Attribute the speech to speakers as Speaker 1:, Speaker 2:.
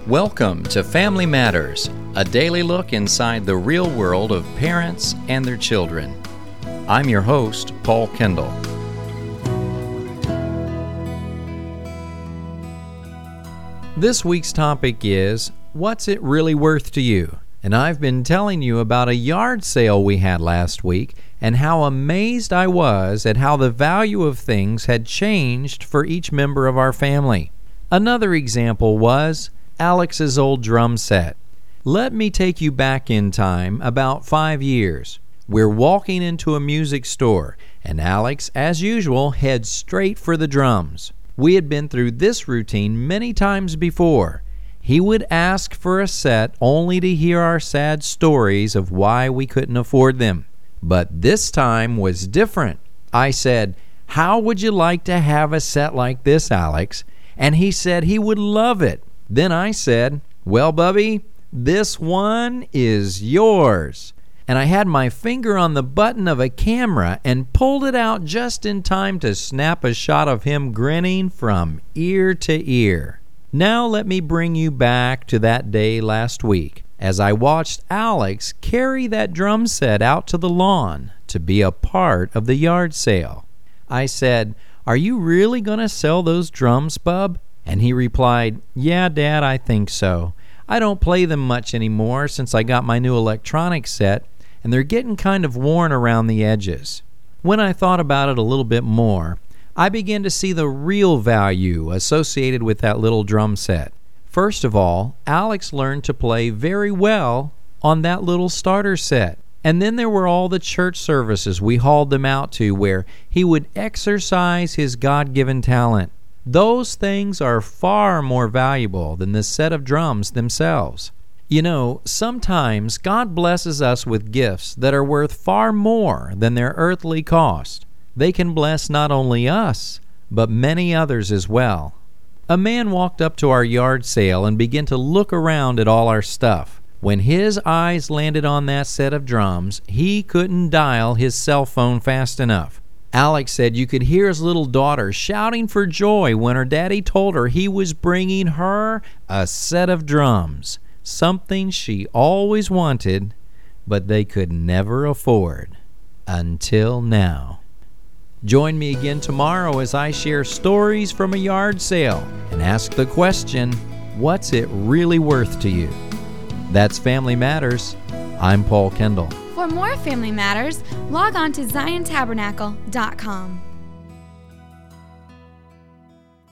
Speaker 1: Welcome to Family Matters, a daily look inside the real world of parents and their children. I'm your host, Paul Kendall. This week's topic is, what's it really worth to you? And I've been telling you about a yard sale we had last week and how amazed I was at how the value of things had changed for each member of our family. Another example was Alex's old drum set. Let me take you back in time about 5 years. We're walking into a music store, and Alex, as usual, heads straight for the drums. We had been through this routine many times before. He would ask for a set only to hear our sad stories of why we couldn't afford them. But this time was different. I said, "How would you like to have a set like this, Alex?" And he said he would love it. Then I said, "Well, Bubby, this one is yours." And I had my finger on the button of a camera and pulled it out just in time to snap a shot of him grinning from ear to ear. Now let me bring you back to that day last week as I watched Alex carry that drum set out to the lawn to be a part of the yard sale. I said, "Are you really going to sell those drums, Bub?" And he replied, "Yeah, Dad, I think so. I don't play them much anymore since I got my new electronic set, and they're getting kind of worn around the edges." When I thought about it a little bit more, I began to see the real value associated with that little drum set. First of all, Alex learned to play very well on that little starter set. And then there were all the church services we hauled them out to where he would exercise his God-given talent. Those things are far more valuable than the set of drums themselves. You know, sometimes God blesses us with gifts that are worth far more than their earthly cost. They can bless not only us, but many others as well. A man walked up to our yard sale and began to look around at all our stuff. When his eyes landed on that set of drums, he couldn't dial his cell phone fast enough. Alex said you could hear his little daughter shouting for joy when her daddy told her he was bringing her a set of drums, something she always wanted, but they could never afford. Until now. Join me again tomorrow as I share stories from a yard sale and ask the question, what's it really worth to you? That's Family Matters. I'm Paul Kendall.
Speaker 2: For more Family Matters, log on to ZionTabernacle.com.